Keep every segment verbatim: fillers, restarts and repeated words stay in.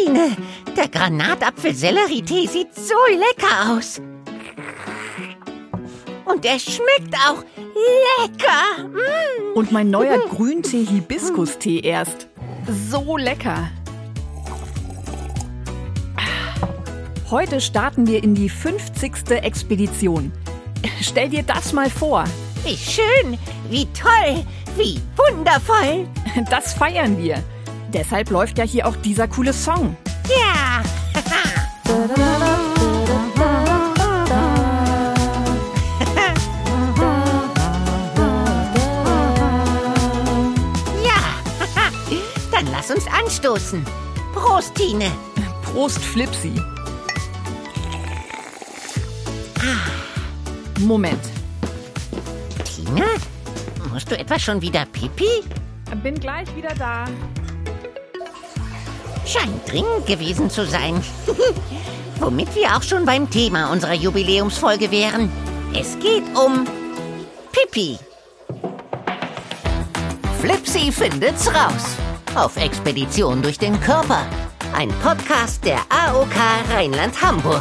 Tine, der Granatapfel-Sellerie-Tee sieht so lecker aus. Und er schmeckt auch lecker. Mm. Und mein neuer Grüntee-Hibiskus-Tee erst. So lecker. Heute starten wir in die fünfzigste Expedition. Stell dir das mal vor. Wie schön, wie toll, wie wundervoll. Das feiern wir. Deshalb läuft ja hier auch dieser coole Song. Ja. Ja. Dann lass uns anstoßen. Prost, Tine. Prost, Flipsi. Moment. Tine? Musst du etwa schon wieder Pipi? Bin gleich wieder da. Scheint dringend gewesen zu sein. Womit wir auch schon beim Thema unserer Jubiläumsfolge wären. Es geht um Pipi. Flipsi findet's raus. Auf Expedition durch den Körper. Ein Podcast der A O K Rheinland-Hamburg.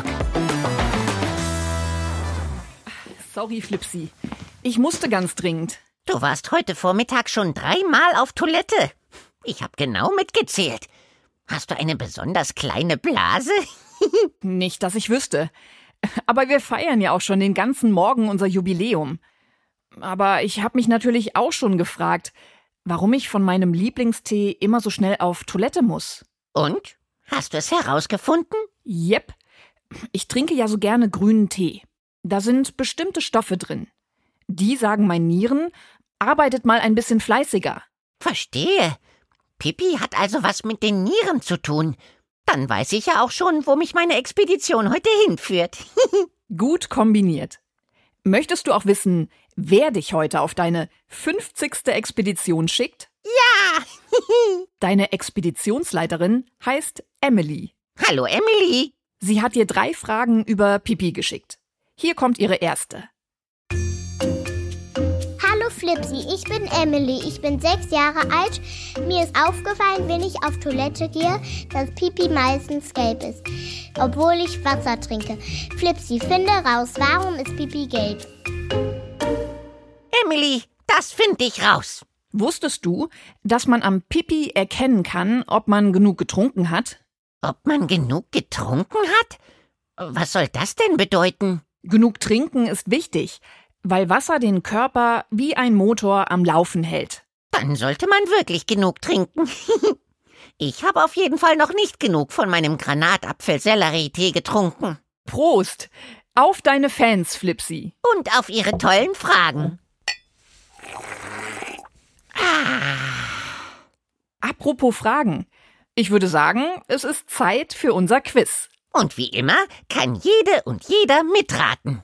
Sorry, Flipsi. Ich musste ganz dringend. Du warst heute Vormittag schon dreimal auf Toilette. Ich habe genau mitgezählt. Hast du eine besonders kleine Blase? Nicht, dass ich wüsste. Aber wir feiern ja auch schon den ganzen Morgen unser Jubiläum. Aber ich habe mich natürlich auch schon gefragt, warum ich von meinem Lieblingstee immer so schnell auf Toilette muss. Und? Hast du es herausgefunden? Jep. Ich trinke ja so gerne grünen Tee. Da sind bestimmte Stoffe drin. Die sagen meinen Nieren, arbeitet mal ein bisschen fleißiger. Verstehe. Pipi hat also was mit den Nieren zu tun. Dann weiß ich ja auch schon, wo mich meine Expedition heute hinführt. Gut kombiniert. Möchtest du auch wissen, wer dich heute auf deine fünfzigste Expedition schickt? Ja! Deine Expeditionsleiterin heißt Emily. Hallo Emily. Sie hat dir drei Fragen über Pipi geschickt. Hier kommt ihre erste. Hallo Flipsi, ich bin Emily, ich bin sechs Jahre alt. Mir ist aufgefallen, wenn ich auf Toilette gehe, dass Pipi meistens gelb ist, obwohl ich Wasser trinke. Flipsi, finde raus, warum ist Pipi gelb? Emily, das finde ich raus. Wusstest du, dass man am Pipi erkennen kann, ob man genug getrunken hat? Ob man genug getrunken hat? Was soll das denn bedeuten? Genug trinken ist wichtig, weil Wasser den Körper wie ein Motor am Laufen hält. Dann sollte man wirklich genug trinken. Ich habe auf jeden Fall noch nicht genug von meinem Granatapfel-Sellerie-Tee getrunken. Prost! Auf deine Fans, Flipsi. Und auf ihre tollen Fragen. Ah. Apropos Fragen. Ich würde sagen, es ist Zeit für unser Quiz. Und wie immer kann jede und jeder mitraten.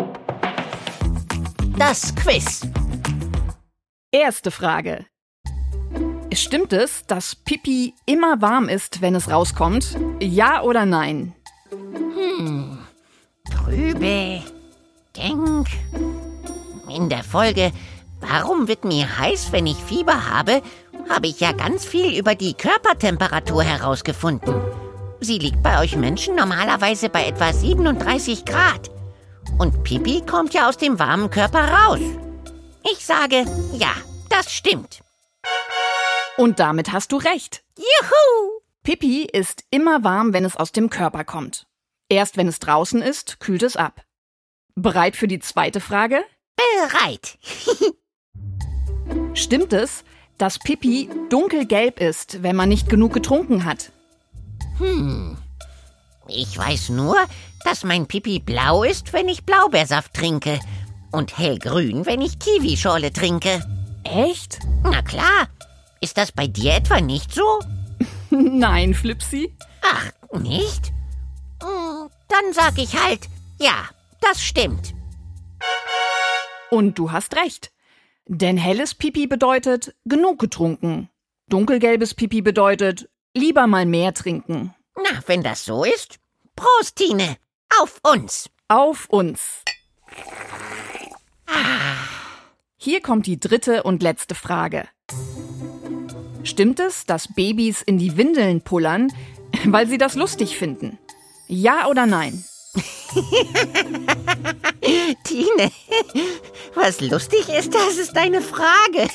Das Quiz. Erste Frage. Stimmt es, dass Pipi immer warm ist, wenn es rauskommt? Ja oder nein? Hm. Trübe. Denk. In der Folge Warum wird mir heiß, wenn ich Fieber habe, habe ich ja ganz viel über die Körpertemperatur herausgefunden. Sie liegt bei euch Menschen normalerweise bei etwa siebenunddreißig Grad. Und Pipi kommt ja aus dem warmen Körper raus. Ich sage, ja, das stimmt. Und damit hast du recht. Juhu! Pipi ist immer warm, wenn es aus dem Körper kommt. Erst wenn es draußen ist, kühlt es ab. Bereit für die zweite Frage? Bereit. Stimmt es, dass Pipi dunkelgelb ist, wenn man nicht genug getrunken hat? Hm. Ich weiß nur, dass mein Pipi blau ist, wenn ich Blaubeersaft trinke. Und hellgrün, wenn ich Kiwischorle trinke. Echt? Na klar. Ist das bei dir etwa nicht so? Nein, Flipsi. Ach, nicht? Dann sag ich halt, ja, das stimmt. Und du hast recht. Denn helles Pipi bedeutet genug getrunken. Dunkelgelbes Pipi bedeutet lieber mal mehr trinken. Na, wenn das so ist, Prost, Tine. Auf uns. Auf uns. Hier kommt die dritte und letzte Frage. Stimmt es, dass Babys in die Windeln pullern, Weil sie das lustig finden. Ja oder nein? Tine, was lustig ist, das ist eine Frage.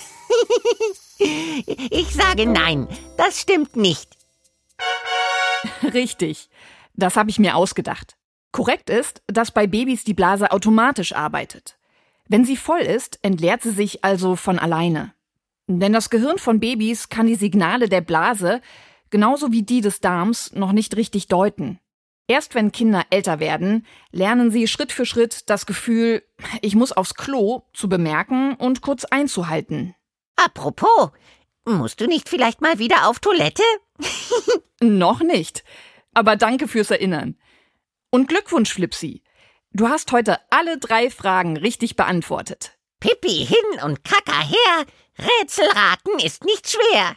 Ich sage nein, das stimmt nicht. Richtig, das habe ich mir ausgedacht. Korrekt ist, dass bei Babys die Blase automatisch arbeitet. Wenn sie voll ist, entleert sie sich also von alleine. Denn das Gehirn von Babys kann die Signale der Blase, genauso wie die des Darms, noch nicht richtig deuten. Erst wenn Kinder älter werden, lernen sie Schritt für Schritt das Gefühl, ich muss aufs Klo, zu bemerken und kurz einzuhalten. Apropos, musst du nicht vielleicht mal wieder auf Toilette? Noch nicht, aber danke fürs Erinnern. Und Glückwunsch, Flipsi. Du hast heute alle drei Fragen richtig beantwortet. Pipi hin und Kaka her, Rätselraten ist nicht schwer.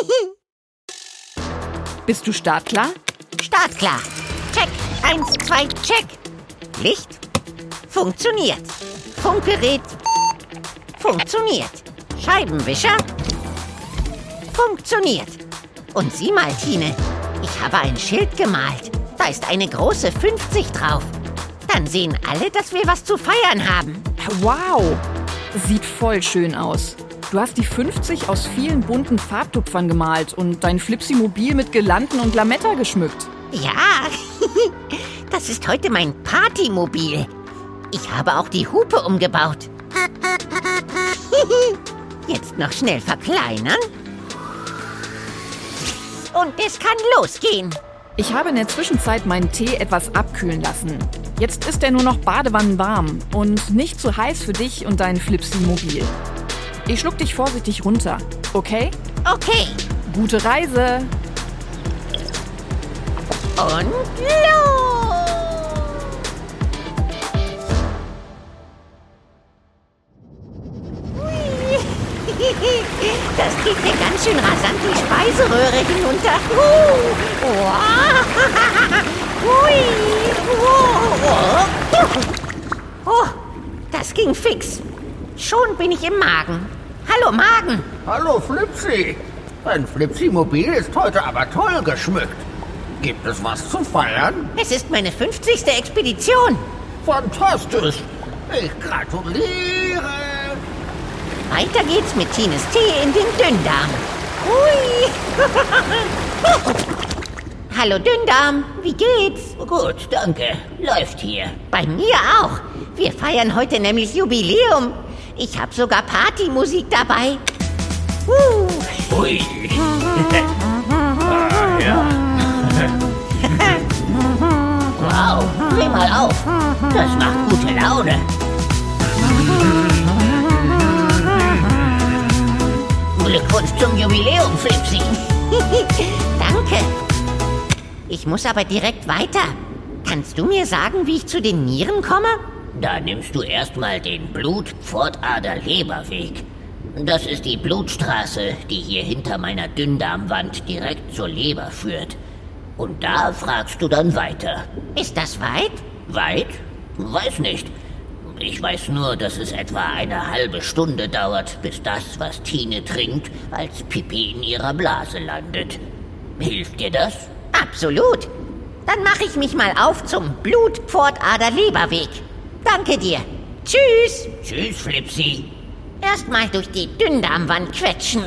Bist du startklar? Startklar. Check, eins, zwei, check. Licht. Funktioniert. Funkgerät. Funktioniert. Scheibenwischer. Funktioniert. Und sieh mal, Tine, ich habe ein Schild gemalt. Da ist eine große fünfzig drauf. Dann sehen alle, dass wir was zu feiern haben. Wow, sieht voll schön aus. Du hast die fünfzig aus vielen bunten Farbtupfern gemalt und dein Flipsi-Mobil mit Girlanden und Lametta geschmückt. Ja, das ist heute mein Partymobil. Ich habe auch die Hupe umgebaut. Jetzt noch schnell verkleinern. Und es kann losgehen. Ich habe in der Zwischenzeit meinen Tee etwas abkühlen lassen. Jetzt ist er nur noch badewannenwarm und nicht zu heiß für dich und dein Flipsi-Mobil. Ich schluck dich vorsichtig runter, okay? Okay. Gute Reise. Und los! Das geht mir ganz schön rasant die Speiseröhre hinunter. Uh, oh, hui, oh, oh, das ging fix. Schon bin ich im Magen. Hallo Magen. Hallo Flipsi. Dein Flipsi-Mobil ist heute aber toll geschmückt. Gibt es was zu feiern? Es ist meine fünfzigste Expedition. Fantastisch. Ich gratuliere. Weiter geht's mit Tines Tee in den Dünndarm. Hui. Hallo Dünndarm, wie geht's? Gut, danke. Läuft hier. Bei mir auch. Wir feiern heute nämlich Jubiläum. Ich habe sogar Partymusik dabei. Uh. Ui. Ah, ja. Wow, dreh mal auf. Das macht gute Laune. Glückwunsch zum Jubiläum, Flipsi. Danke. Ich muss aber direkt weiter. Kannst du mir sagen, wie ich zu den Nieren komme? Da nimmst du erstmal den Blut-Pfortader-Leberweg. Das ist die Blutstraße, die hier hinter meiner Dünndarmwand direkt zur Leber führt. Und da fragst du dann weiter. Ist das weit? Weit? Weiß nicht. Ich weiß nur, dass es etwa eine halbe Stunde dauert, bis das, was Tine trinkt, als Pipi in ihrer Blase landet. Hilft dir das? Absolut. Dann mache ich mich mal auf zum Blut-Pfortader-Leberweg. Danke dir. Tschüss. Tschüss, Flipsi. Erstmal durch die Dünndarmwand quetschen.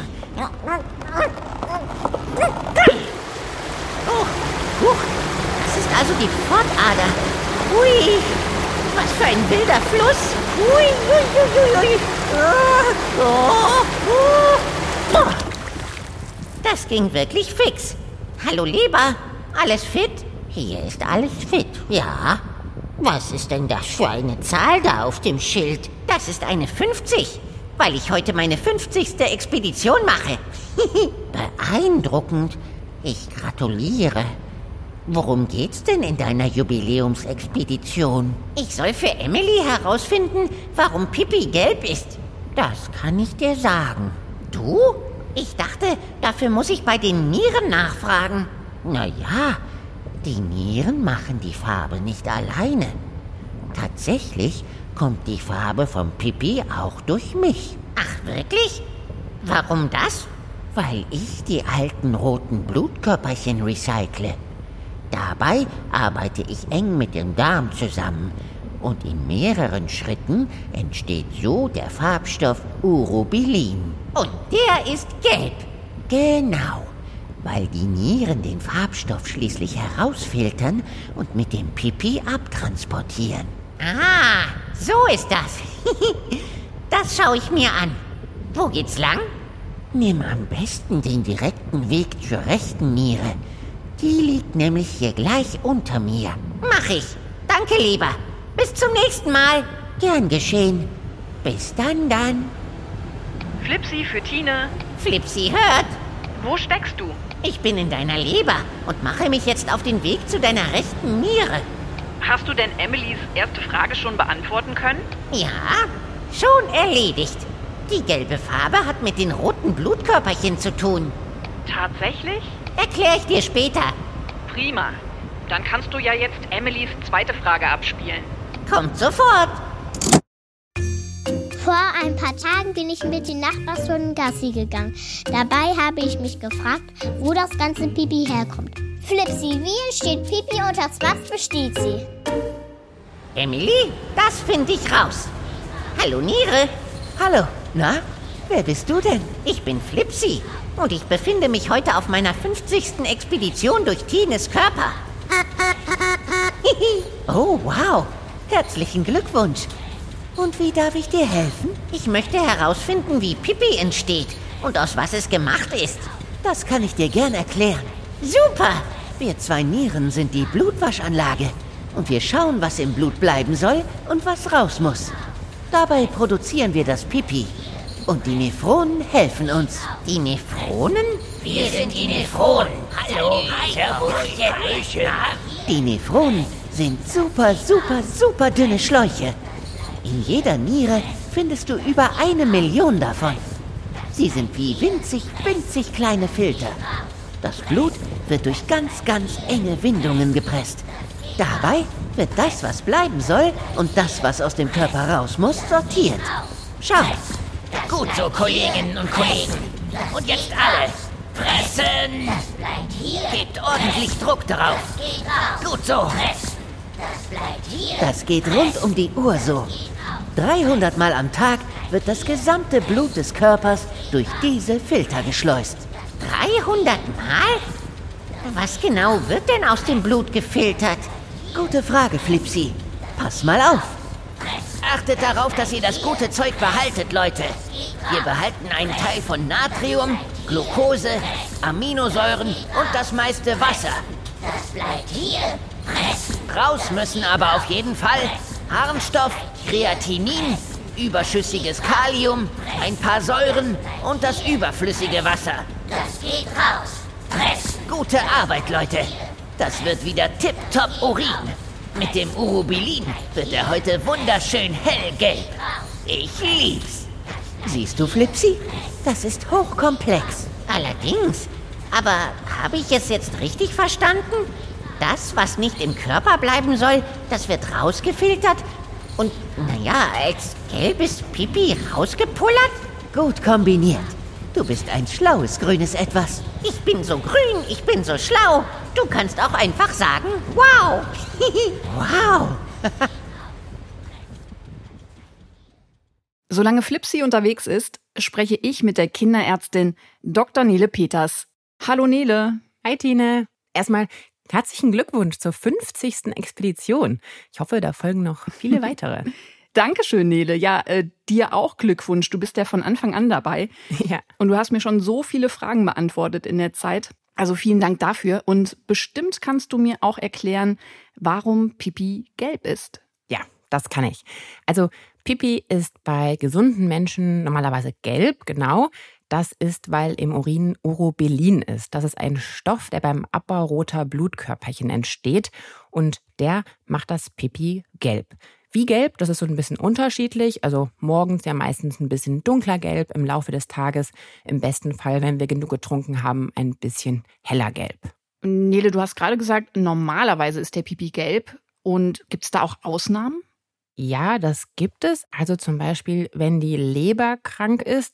Oh, huch, das ist also die Pfortader. Hui, was für ein wilder Fluss. Hui, hui, hui, hui. Oh, oh, oh. Das ging wirklich fix. Hallo Leber, alles fit? Hier ist alles fit, ja. Was ist denn das für eine Zahl da auf dem Schild? Das ist eine fünfzig, weil ich heute meine fünfzigste Expedition mache. Beeindruckend. Ich gratuliere. Worum geht's denn in deiner Jubiläumsexpedition? Ich soll für Emily herausfinden, warum Pipi gelb ist. Das kann ich dir sagen. Du? Ich dachte, dafür muss ich bei den Nieren nachfragen. Na ja, die Nieren machen die Farbe nicht alleine. Tatsächlich kommt die Farbe vom Pipi auch durch mich. Ach, wirklich? Warum das? Weil ich die alten roten Blutkörperchen recycle. Dabei arbeite ich eng mit dem Darm zusammen. Und in mehreren Schritten entsteht so der Farbstoff Urobilin. Und der ist gelb. Genau, weil die Nieren den Farbstoff schließlich herausfiltern und mit dem Pipi abtransportieren. Ah, so ist das. Das schaue ich mir an. Wo geht's lang? Nimm am besten den direkten Weg zur rechten Niere. Die liegt nämlich hier gleich unter mir. Mach ich. Danke, Lieber. Bis zum nächsten Mal. Gern geschehen. Bis dann, dann. Flipsi für Tine. Flipsi hört. Wo steckst du? Ich bin in deiner Leber und mache mich jetzt auf den Weg zu deiner rechten Niere. Hast du denn Emilys erste Frage schon beantworten können? Ja, schon erledigt. Die gelbe Farbe hat mit den roten Blutkörperchen zu tun. Tatsächlich? Erkläre ich dir später. Prima. Dann kannst du ja jetzt Emilys zweite Frage abspielen. Kommt sofort. Vor ein paar Tagen bin ich mit den Nachbarshunden Gassi gegangen. Dabei habe ich mich gefragt, wo das ganze Pipi herkommt. Flipsi, wie entsteht Pipi und aus was besteht sie? Emily, das finde ich raus. Hallo, Niere. Hallo. Na, wer bist du denn? Ich bin Flipsi und ich befinde mich heute auf meiner fünfzigsten Expedition durch Tines Körper. Oh, wow. Herzlichen Glückwunsch. Und wie darf ich dir helfen? Ich möchte herausfinden, wie Pipi entsteht und aus was es gemacht ist. Das kann ich dir gern erklären. Super! Wir zwei Nieren sind die Blutwaschanlage. Und wir schauen, was im Blut bleiben soll und was raus muss. Dabei produzieren wir das Pipi. Und die Nephronen helfen uns. Die Nephronen? Wir sind die Nephronen. Hallo, servus, Die Nephronen sind super, super, super dünne Schläuche. In jeder Niere findest du über eine Million davon. Sie sind wie winzig, winzig kleine Filter. Das Blut wird durch ganz, ganz enge Windungen gepresst. Dabei wird das, was bleiben soll, und das, was aus dem Körper raus muss, sortiert. Schau. Gut so, Kolleginnen und Kollegen. Und jetzt alle. Fressen! Gebt ordentlich Druck darauf. Gut so. Das geht rund um die Uhr so. dreihundert Mal am Tag wird das gesamte Blut des Körpers durch diese Filter geschleust. dreihundert Mal? Was genau wird denn aus dem Blut gefiltert? Gute Frage, Flipsi. Pass mal auf. Achtet darauf, dass ihr das gute Zeug behaltet, Leute. Wir behalten einen Teil von Natrium, Glucose, Aminosäuren und das meiste Wasser. Das bleibt hier. Raus müssen aber auf jeden Fall Harnstoff, Kreatinin, überschüssiges Kalium, ein paar Säuren und das überflüssige Wasser. Das geht raus. Press. Gute Arbeit, Leute. Das wird wieder tipptopp Urin. Mit dem Urobilin wird er heute wunderschön hellgelb. Ich lieb's. Siehst du, Flipsi? Das ist hochkomplex. Allerdings. Aber habe ich es jetzt richtig verstanden? Das, was nicht im Körper bleiben soll, das wird rausgefiltert und, naja, als gelbes Pipi rausgepullert? Gut kombiniert. Du bist ein schlaues grünes Etwas. Ich bin so grün, ich bin so schlau. Du kannst auch einfach sagen, wow. Wow. Solange Flipsi unterwegs ist, spreche ich mit der Kinderärztin Doktor Nele Peters. Hallo Nele. Hi Tine. Erstmal herzlichen Glückwunsch zur fünfzigsten Expedition. Ich hoffe, da folgen noch viele weitere. Dankeschön, Nele. Ja, äh, dir auch Glückwunsch. Du bist ja von Anfang an dabei. Ja. Und du hast mir schon so viele Fragen beantwortet in der Zeit. Also vielen Dank dafür. Und bestimmt kannst du mir auch erklären, warum Pipi gelb ist. Ja, das kann ich. Also Pipi ist bei gesunden Menschen normalerweise gelb, genau. Das ist, weil im Urin Urobilin ist. Das ist ein Stoff, der beim Abbau roter Blutkörperchen entsteht. Und der macht das Pipi gelb. Wie gelb, das ist so ein bisschen unterschiedlich. Also morgens ja meistens ein bisschen dunkler gelb, im Laufe des Tages im besten Fall, wenn wir genug getrunken haben, ein bisschen heller gelb. Nele, du hast gerade gesagt, normalerweise ist der Pipi gelb. Und gibt es da auch Ausnahmen? Ja, das gibt es. Also zum Beispiel, wenn die Leber krank ist, dann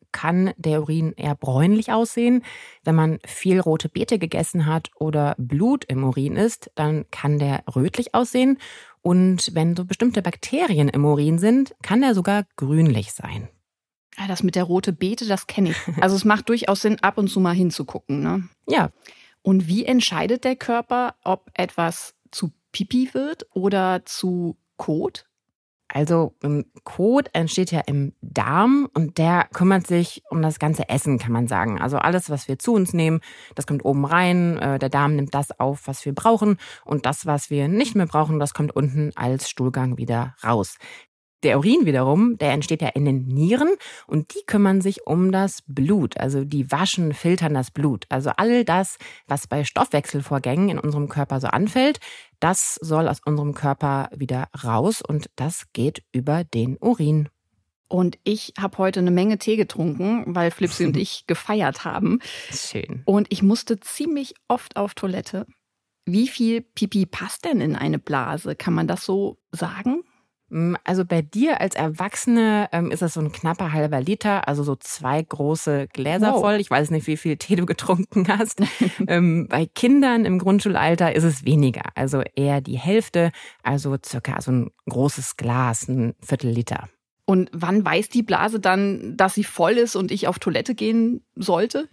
kann der Urin eher bräunlich aussehen. Wenn man viel rote Beete gegessen hat oder Blut im Urin ist, dann kann der rötlich aussehen. Und wenn so bestimmte Bakterien im Urin sind, kann der sogar grünlich sein. Ja, das mit der rote Beete, das kenne ich. Also es macht durchaus Sinn, ab und zu mal hinzugucken, ne? Ja. Und wie entscheidet der Körper, ob etwas zu Pipi wird oder zu Kot? Also Kot entsteht ja im Darm und der kümmert sich um das ganze Essen, kann man sagen. Also alles, was wir zu uns nehmen, das kommt oben rein. Der Darm nimmt das auf, was wir brauchen. Und das, was wir nicht mehr brauchen, das kommt unten als Stuhlgang wieder raus. Der Urin wiederum, der entsteht ja in den Nieren und die kümmern sich um das Blut. Also die waschen, filtern das Blut. Also all das, was bei Stoffwechselvorgängen in unserem Körper so anfällt, das soll aus unserem Körper wieder raus und das geht über den Urin. Und ich habe heute eine Menge Tee getrunken, weil Flipsy und ich gefeiert haben. Schön. Und ich musste ziemlich oft auf Toilette. Wie viel Pipi passt denn in eine Blase? Kann man das so sagen? Also bei dir als Erwachsene ähm, ist das so ein knapper halber Liter, also so zwei große Gläser wow. voll. Ich weiß nicht, wie viel Tee du getrunken hast. ähm, bei Kindern im Grundschulalter ist es weniger, also eher die Hälfte, also circa so ein großes Glas, ein Viertel Liter. Und wann weiß die Blase dann, dass sie voll ist und ich auf Toilette gehen sollte?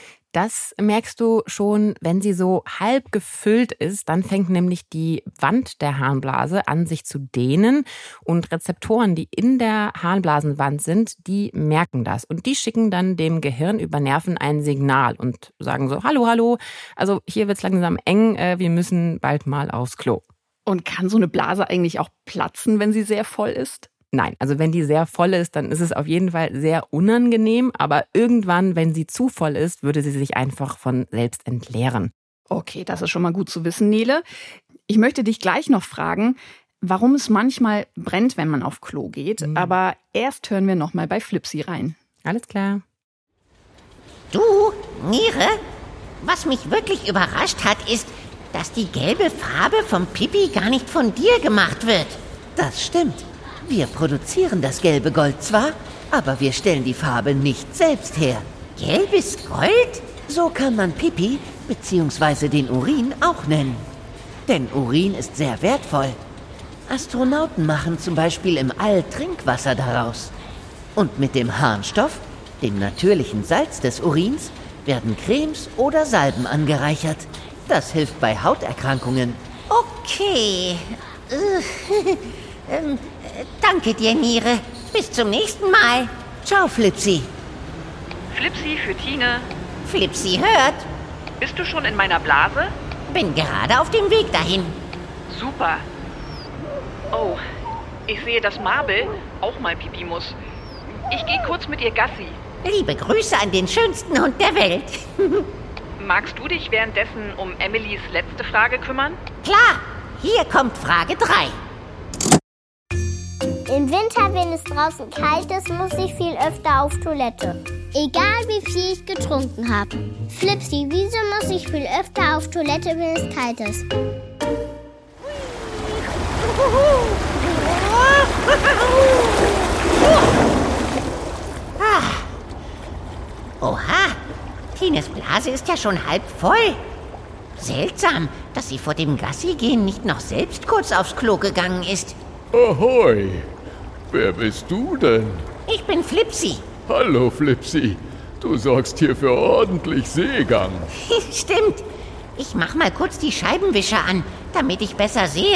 Das merkst du schon, wenn sie so halb gefüllt ist. Dann fängt nämlich die Wand der Harnblase an, sich zu dehnen. Und Rezeptoren, die in der Harnblasenwand sind, die merken das. Und die schicken dann dem Gehirn über Nerven ein Signal und sagen so, hallo, hallo, also hier wird's langsam eng, wir müssen bald mal aufs Klo. Und kann so eine Blase eigentlich auch platzen, wenn sie sehr voll ist? Nein, also wenn die sehr voll ist, dann ist es auf jeden Fall sehr unangenehm. Aber irgendwann, wenn sie zu voll ist, würde sie sich einfach von selbst entleeren. Okay, das ist schon mal gut zu wissen, Nele. Ich möchte dich gleich noch fragen, warum es manchmal brennt, wenn man auf Klo geht. Mhm. Aber erst hören wir noch mal bei Flipsy rein. Alles klar. Du, Niere, was mich wirklich überrascht hat, ist, dass die gelbe Farbe vom Pipi gar nicht von dir gemacht wird. Das stimmt. Wir produzieren das gelbe Gold zwar, aber wir stellen die Farbe nicht selbst her. Gelbes Gold? So kann man Pipi bzw. den Urin auch nennen. Denn Urin ist sehr wertvoll. Astronauten machen zum Beispiel im All Trinkwasser daraus. Und mit dem Harnstoff, dem natürlichen Salz des Urins, werden Cremes oder Salben angereichert. Das hilft bei Hauterkrankungen. Okay. ähm, danke dir, Niere. Bis zum nächsten Mal. Ciao, Flipsy. Flipsy für Tine. Flipsy hört. Bist du schon in meiner Blase? Bin gerade auf dem Weg dahin. Super. Oh, ich sehe, dass Mabel auch mal pipi muss. Ich gehe kurz mit ihr Gassi. Liebe Grüße an den schönsten Hund der Welt. Magst du dich währenddessen um Emilys letzte Frage kümmern? Klar, hier kommt Frage drei. Im Winter, wenn es draußen kalt ist, muss ich viel öfter auf Toilette. Egal wie viel ich getrunken habe. Flipsy, wieso muss ich viel öfter auf Toilette, wenn es kalt ist? Oha, Tines Blase ist ja schon halb voll. Seltsam, dass sie vor dem Gassi-Gehen nicht noch selbst kurz aufs Klo gegangen ist. Ahoi, wer bist du denn? Ich bin Flipsy. Hallo Flipsy, du sorgst hier für ordentlich Seegang. Stimmt. Ich mach mal kurz die Scheibenwischer an, damit ich besser sehe.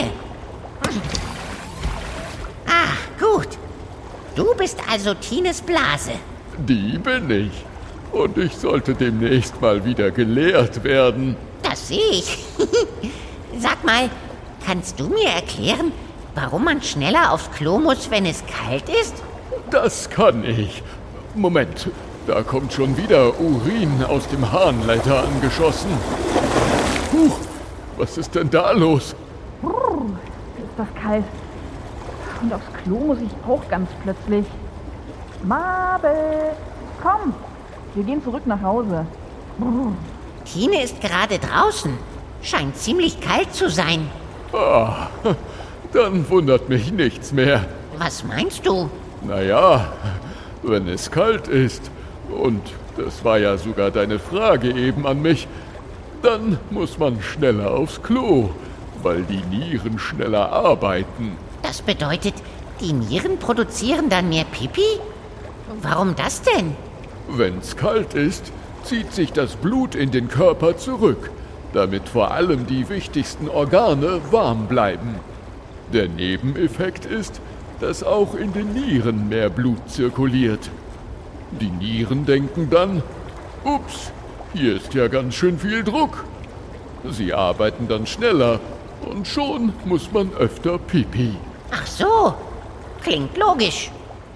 Ah, gut. Du bist also Tines Blase. Die bin ich. Und ich sollte demnächst mal wieder geleert werden. Das sehe ich. Sag mal, kannst du mir erklären, warum man schneller aufs Klo muss, wenn es kalt ist? Das kann ich. Moment, da kommt schon wieder Urin aus dem Harnleiter angeschossen. Huch, was ist denn da los? Brrr, ist das kalt. Und aufs Klo muss ich auch ganz plötzlich. Mabel, komm, wir gehen zurück nach Hause. Brrr. Tine ist gerade draußen. Scheint ziemlich kalt zu sein. Ah, dann wundert mich nichts mehr. Was meinst du? Naja, wenn es kalt ist, Und das war ja sogar deine Frage eben an mich. Dann muss man schneller aufs Klo, weil die Nieren schneller arbeiten. Das bedeutet, die Nieren produzieren dann mehr Pipi? Warum das denn? Wenn's kalt ist, zieht sich das Blut in den Körper zurück, damit vor allem die wichtigsten Organe warm bleiben. Der Nebeneffekt ist, dass auch in den Nieren mehr Blut zirkuliert. Die Nieren denken dann, ups, hier ist ja ganz schön viel Druck. Sie arbeiten dann schneller und schon muss man öfter Pipi. Ach so, klingt logisch.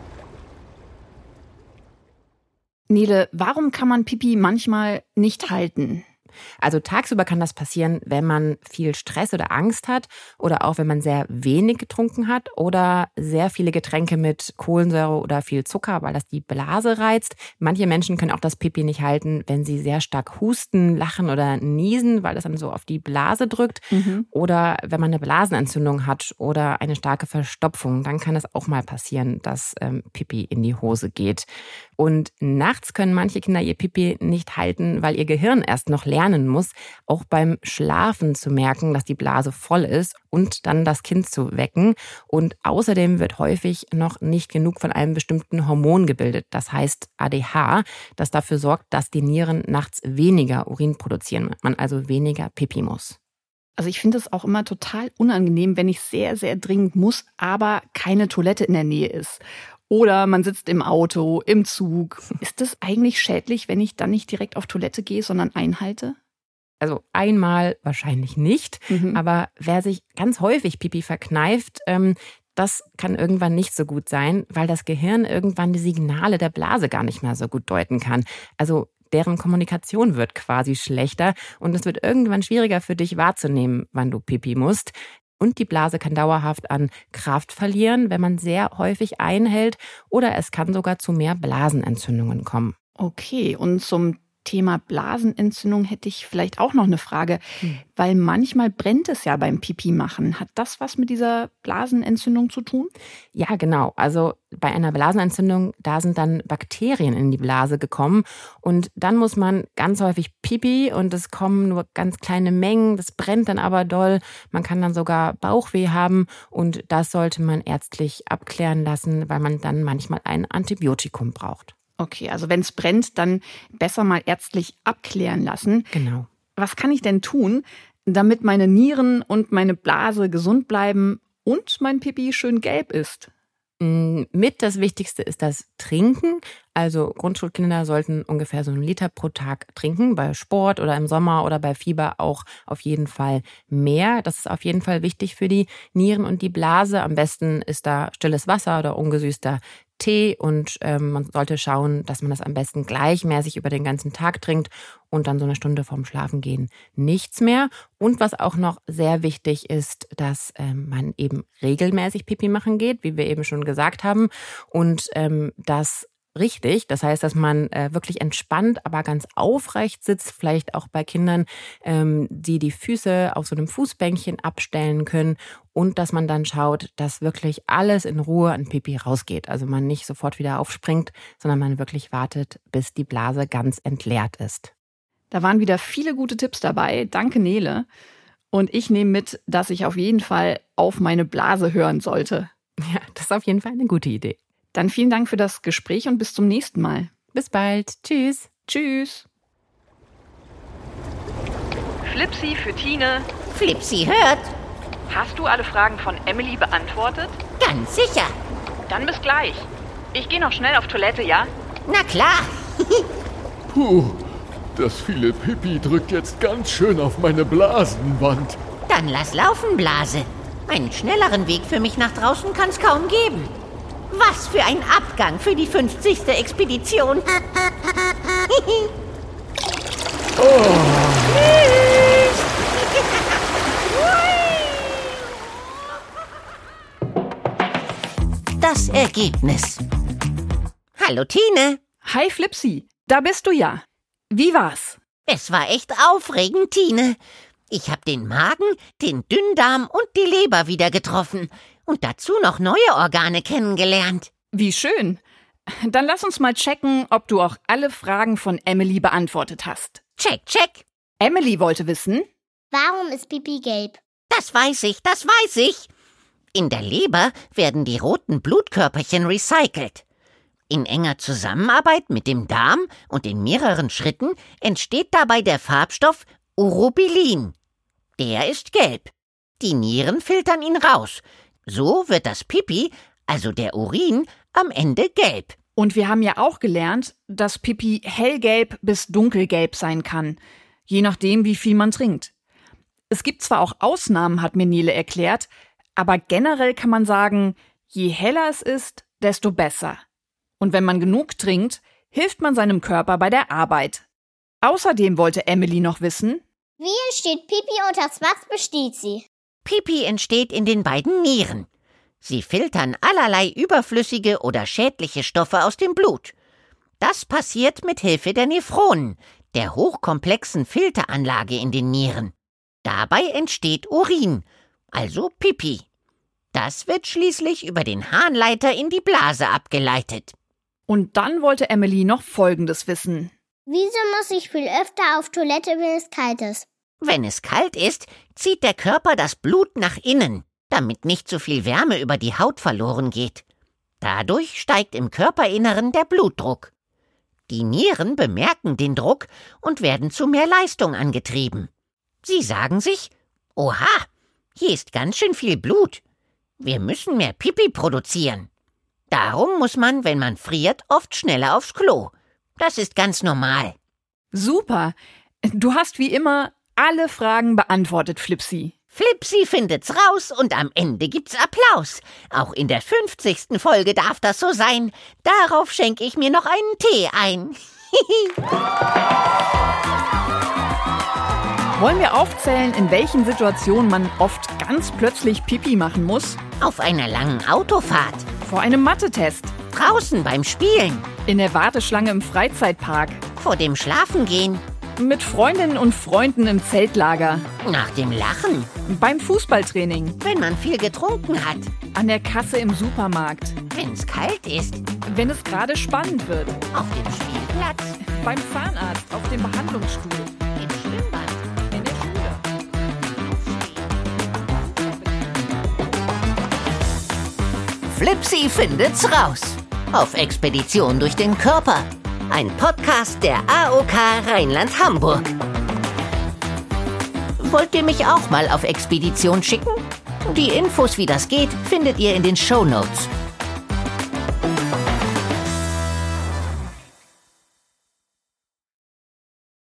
Nele, warum kann man Pipi manchmal nicht halten? Also tagsüber kann das passieren, wenn man viel Stress oder Angst hat oder auch wenn man sehr wenig getrunken hat oder sehr viele Getränke mit Kohlensäure oder viel Zucker, weil das die Blase reizt. Manche Menschen können auch das Pipi nicht halten, wenn sie sehr stark husten, lachen oder niesen, weil das dann so auf die Blase drückt. Mhm. Oder wenn man eine Blasenentzündung hat oder eine starke Verstopfung, dann kann es auch mal passieren, dass ähm, Pipi in die Hose geht. Und nachts können manche Kinder ihr Pipi nicht halten, weil ihr Gehirn erst noch lernen muss, auch beim Schlafen zu merken, dass die Blase voll ist und dann das Kind zu wecken. Und außerdem wird häufig noch nicht genug von einem bestimmten Hormon gebildet, das heißt A D H, das dafür sorgt, dass die Nieren nachts weniger Urin produzieren, man also weniger Pipi muss. Also ich finde es auch immer total unangenehm, wenn ich sehr, sehr dringend muss, aber keine Toilette in der Nähe ist. Oder man sitzt im Auto, im Zug. Ist das eigentlich schädlich, wenn ich dann nicht direkt auf Toilette gehe, sondern einhalte? Also einmal wahrscheinlich nicht, mhm. aber wer sich ganz häufig Pipi verkneift, ähm, das kann irgendwann nicht so gut sein, weil das Gehirn irgendwann die Signale der Blase gar nicht mehr so gut deuten kann. Also deren Kommunikation wird quasi schlechter und es wird irgendwann schwieriger für dich wahrzunehmen, wann du Pipi musst. Und die Blase kann dauerhaft an Kraft verlieren, wenn man sehr häufig einhält, oder es kann sogar zu mehr Blasenentzündungen kommen. Okay, und zum Thema Blasenentzündung hätte ich vielleicht auch noch eine Frage, hm. weil manchmal brennt es ja beim Pipi machen. Hat das was mit dieser Blasenentzündung zu tun? Ja, genau. Also bei einer Blasenentzündung, da sind dann Bakterien in die Blase gekommen und dann muss man ganz häufig Pipi und es kommen nur ganz kleine Mengen, das brennt dann aber doll. Man kann dann sogar Bauchweh haben und das sollte man ärztlich abklären lassen, weil man dann manchmal ein Antibiotikum braucht. Okay, also wenn es brennt, dann besser mal ärztlich abklären lassen. Genau. Was kann ich denn tun, damit meine Nieren und meine Blase gesund bleiben und mein Pipi schön gelb ist? Mit das Wichtigste ist das Trinken. Also Grundschulkinder sollten ungefähr so einen Liter pro Tag trinken. Bei Sport oder im Sommer oder bei Fieber auch auf jeden Fall mehr. Das ist auf jeden Fall wichtig für die Nieren und die Blase. Am besten ist da stilles Wasser oder ungesüßter Tee und ähm, man sollte schauen, dass man das am besten gleichmäßig über den ganzen Tag trinkt und dann so eine Stunde vorm Schlafengehen nichts mehr. Und was auch noch sehr wichtig ist, dass ähm, man eben regelmäßig Pipi machen geht, wie wir eben schon gesagt haben, und ähm, das richtig. Das heißt, dass man äh, wirklich entspannt, aber ganz aufrecht sitzt, vielleicht auch bei Kindern, ähm, die die Füße auf so einem Fußbänkchen abstellen können und dass man dann schaut, dass wirklich alles in Ruhe an Pipi rausgeht. Also man nicht sofort wieder aufspringt, sondern man wirklich wartet, bis die Blase ganz entleert ist. Da waren wieder viele gute Tipps dabei. Danke, Nele. Und ich nehme mit, dass ich auf jeden Fall auf meine Blase hören sollte. Ja, das ist auf jeden Fall eine gute Idee. Dann vielen Dank für das Gespräch und bis zum nächsten Mal. Bis bald. Tschüss. Tschüss. Flipsi für Tine. Flipsi hört. Hast du alle Fragen von Emily beantwortet? Ganz sicher. Dann bis gleich. Ich gehe noch schnell auf Toilette, ja? Na klar. Puh, das viele Pipi drückt jetzt ganz schön auf meine Blasenwand. Dann lass laufen, Blase. Einen schnelleren Weg für mich nach draußen kann's kaum geben. Was für ein Abgang für die fünfzigste Expedition. Oh. Das Ergebnis. Hallo, Tine. Hi, Flipsi. Da bist du ja. Wie war's? Es war echt aufregend, Tine. Ich habe den Magen, den Dünndarm und die Leber wieder getroffen. Und dazu noch neue Organe kennengelernt. Wie schön. Dann lass uns mal checken, ob du auch alle Fragen von Emily beantwortet hast. Check, check. Emily wollte wissen, Warum ist Pipi gelb? Das weiß ich, das weiß ich. In der Leber werden die roten Blutkörperchen recycelt. In enger Zusammenarbeit mit dem Darm und in mehreren Schritten entsteht dabei der Farbstoff Urobilin. Der ist gelb. Die Nieren filtern ihn raus. So wird das Pipi, also der Urin, am Ende gelb. und wir haben ja auch gelernt, dass Pipi hellgelb bis dunkelgelb sein kann, je nachdem, wie viel man trinkt. Es gibt zwar auch Ausnahmen, hat mir Nele erklärt, aber generell kann man sagen, je heller es ist, desto besser. Und wenn man genug trinkt, hilft man seinem Körper bei der Arbeit. Außerdem wollte Emily noch wissen, wie entsteht Pipi und aus was besteht sie? Pipi entsteht in den beiden Nieren. Sie filtern allerlei überflüssige oder schädliche Stoffe aus dem Blut. Das passiert mit Hilfe der Nephronen, der hochkomplexen Filteranlage in den Nieren. Dabei entsteht Urin, also Pipi. Das wird schließlich über den Harnleiter in die Blase abgeleitet. Und dann wollte Emily noch Folgendes wissen. Wieso muss ich viel öfter auf Toilette, wenn es kalt ist? Wenn es kalt ist, zieht der Körper das Blut nach innen, damit nicht so viel Wärme über die Haut verloren geht. Dadurch steigt im Körperinneren der Blutdruck. Die Nieren bemerken den Druck und werden zu mehr Leistung angetrieben. Sie sagen sich, oha, hier ist ganz schön viel Blut. Wir müssen mehr Pipi produzieren. Darum muss man, wenn man friert, oft schneller aufs Klo. Das ist ganz normal. Super! Du hast wie immer alle Fragen beantwortet, Flipsi. Flipsi findet's raus und am Ende gibt's Applaus. Auch in der fünfzigsten Folge darf das so sein. Darauf schenke ich mir noch einen Tee ein. Wollen wir aufzählen, in welchen Situationen man oft ganz plötzlich Pipi machen muss? Auf einer langen Autofahrt. Vor einem Mathe-Test. Draußen beim Spielen. In der Warteschlange im Freizeitpark. Vor dem Schlafengehen. Mit Freundinnen und Freunden im Zeltlager. Nach dem Lachen. Beim Fußballtraining. Wenn man viel getrunken hat. An der Kasse im Supermarkt. Wenn's kalt ist. Wenn es gerade spannend wird. Auf dem Spielplatz. Beim Zahnarzt. Auf dem Behandlungsstuhl. Im Schwimmbad. In der Schule. Flipsi findet's raus. Auf Expedition durch den Körper. Ein Podcast der A O K Rheinland-Hamburg. Wollt ihr mich auch mal auf Expedition schicken? Die Infos, wie das geht, findet ihr in den Shownotes.